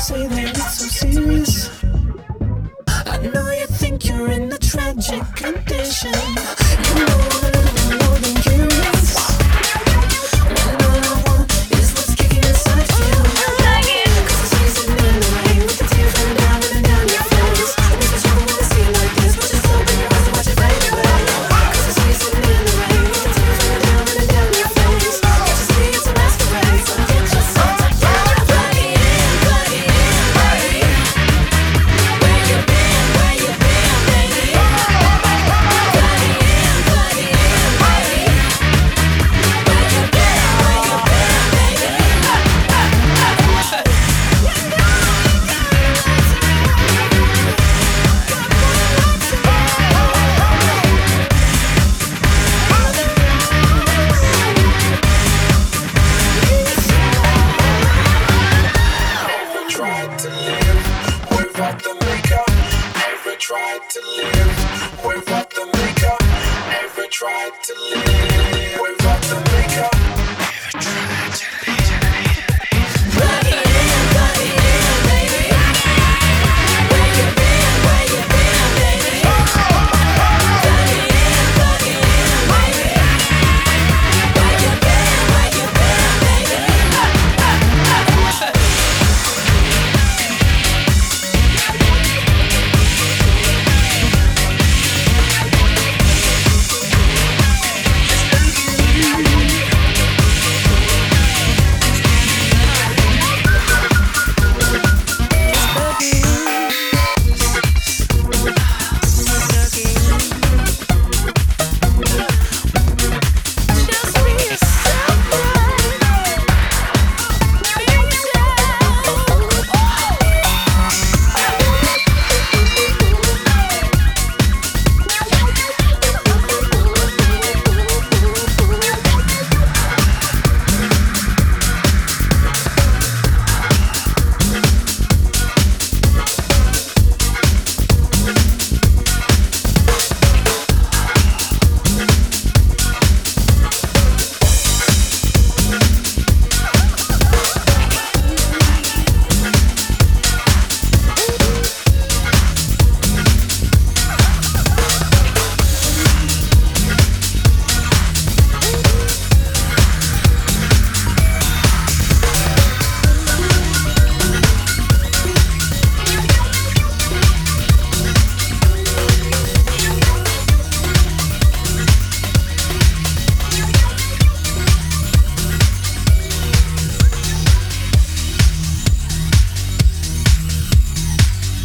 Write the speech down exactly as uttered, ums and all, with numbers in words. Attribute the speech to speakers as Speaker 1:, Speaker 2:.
Speaker 1: say that it's so serious. I know you think you're in a tragic condition. You know I'm a little more than curious. When all I want is what's kicking inside you. Cause I see you sitting in the rain with the tears running down, running down your face. And if it's trouble with a scene like this, but just open your eyes and watch it fade away. Cause I see you sitting in the rain with the tears running down, running down your face. Can't you see it's a masquerade? So get yourself together. Plug it in, plug it in, baby. Where you been, where you been, baby? Plug it in, plug it in, baby. Where you been, where you been, baby?
Speaker 2: Never tried to live without the makeup. Never tried to live without the makeup. Never tried to live